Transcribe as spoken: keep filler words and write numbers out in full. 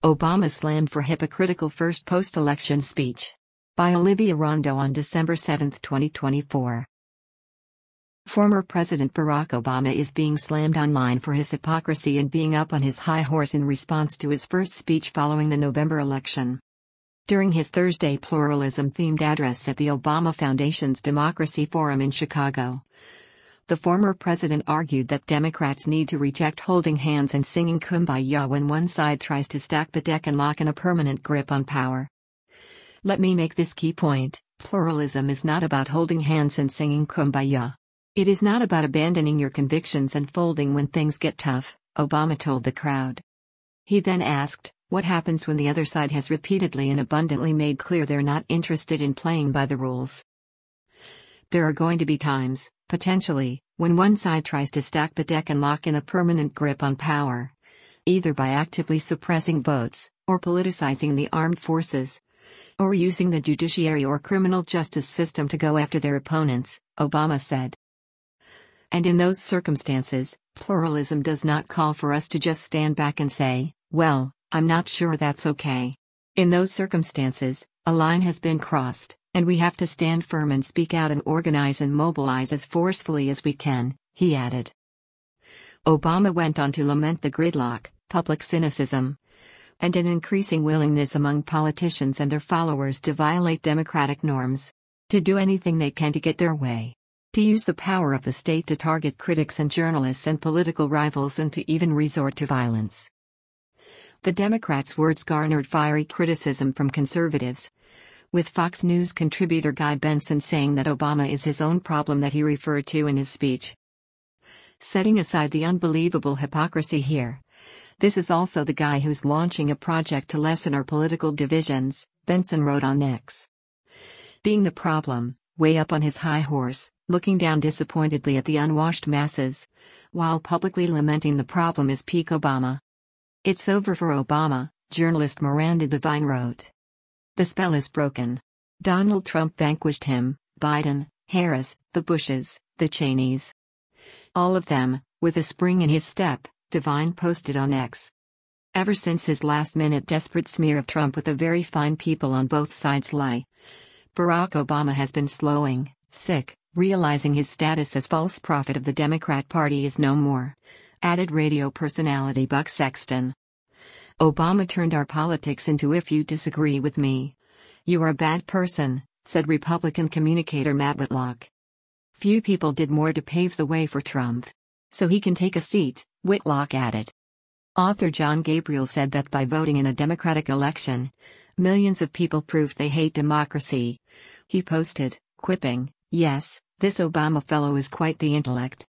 Obama slammed for hypocritical first post-election speech. By Olivia Rondo on December seventh, twenty twenty-four. Former President Barack Obama is being slammed online for his hypocrisy and being up on his high horse in response to his first speech following the November election. During his Thursday pluralism-themed address at the Obama Foundation's Democracy Forum in Chicago, the former president argued that Democrats need to reject holding hands and singing Kumbaya when one side tries to stack the deck and lock in a permanent grip on power. Let me make this key point: pluralism is not about holding hands and singing Kumbaya. It is not about abandoning your convictions and folding when things get tough, Obama told the crowd. He then asked, what happens when the other side has repeatedly and abundantly made clear they're not interested in playing by the rules? There are going to be times, potentially, when one side tries to stack the deck and lock in a permanent grip on power, either by actively suppressing votes, or politicizing the armed forces, or using the judiciary or criminal justice system to go after their opponents, Obama said. And in those circumstances, pluralism does not call for us to just stand back and say, well, I'm not sure that's okay. In those circumstances, a line has been crossed, and we have to stand firm and speak out and organize and mobilize as forcefully as we can, he added. Obama went on to lament the gridlock, public cynicism, and an increasing willingness among politicians and their followers to violate democratic norms, to do anything they can to get their way, to use the power of the state to target critics and journalists and political rivals, and to even resort to violence. The Democrats' words garnered fiery criticism from conservatives, with Fox News contributor Guy Benson saying that Obama is his own problem that he referred to in his speech. Setting aside the unbelievable hypocrisy here, this is also the guy who's launching a project to lessen our political divisions, Benson wrote on X. Being the problem, way up on his high horse, looking down disappointedly at the unwashed masses, while publicly lamenting the problem is peak Obama. It's over for Obama, journalist Miranda Devine wrote. The spell is broken. Donald Trump vanquished him, Biden, Harris, the Bushes, the Cheneys. All of them, with a spring in his step, Devine posted on X. Ever since his last-minute desperate smear of Trump with the very fine people on both sides lie, Barack Obama has been slowing, sick, realizing his status as false prophet of the Democrat Party is no more, added radio personality Buck Sexton. Obama turned our politics into if you disagree with me, you are a bad person, said Republican communicator Matt Whitlock. Few people did more to pave the way for Trump. So he can take a seat, Whitlock added. Author John Gabriel said that by voting in a Democratic election, millions of people proved they hate democracy. He posted, quipping, yes, this Obama fellow is quite the intellect.